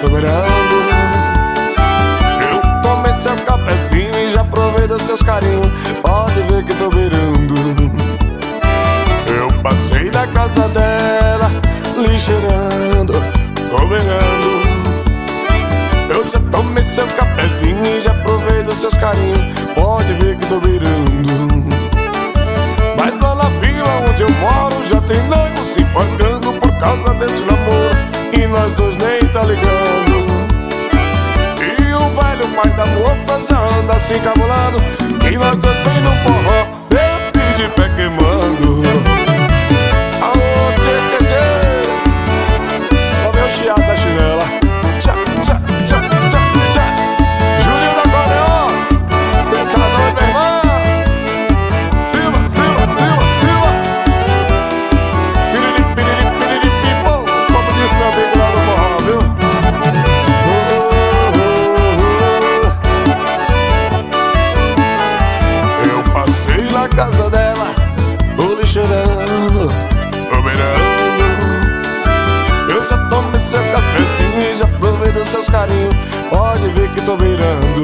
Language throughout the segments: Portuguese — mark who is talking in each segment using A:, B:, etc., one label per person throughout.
A: tô beirando. Eu tomei seu cafezinho e já provei dos seus carinhos, pode ver que tô beirando. Eu passei na casa dela, lhe cheirando, tô beirando. Eu já tomei seu cafezinho e já provei dos seus carinhos, pode ver que tô beirando. Mas lá na vila onde eu moro já tem nego se pagando por causa desse namoro, e nós dois nem tá ligando. E o velho pai da moça já anda se encabulando, e nós dois bem no forró, bem de pé queimando. Aô, tchê, tchê, tchê, só vê o chiado da chinela. Tchá, tchá, tchá, tchá, tchá. Julinho da Coreó, cê tá doido, meu irmão? Silva, Silva, Silva, Silva. Piriri, piriri, piriri, pipo, como disse meu amigo lá no forró, viu? Eu passei na casa dela, tô lhe cheirando, tô beirando. Eu já tomei seu cafezinho e já provei dos seus carinhos, pode ver que tô beirando.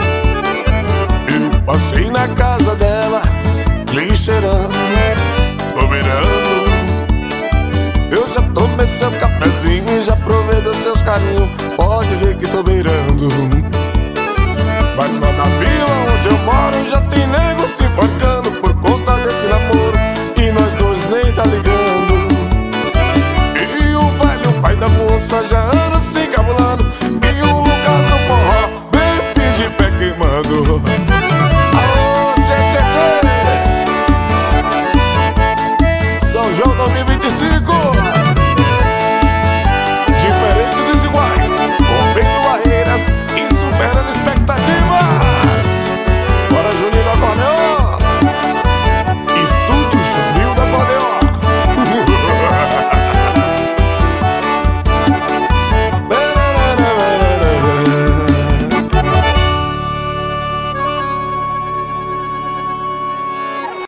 A: Eu passei na casa dela, lhe cheirando, tô beirando. Eu já tomei seu cafezinho e já provei dos seus carinhos, pode ver que tô beirando. Mas lá na vila onde eu moro já tem nego se embarcando por conta desse namoro, e nós dois nem tá ligando. E o velho pai da moça já anda se encabulando, e o Lucas do forró bem de pé queimando. Aô, tchê, tchê, tchê, São João 2025.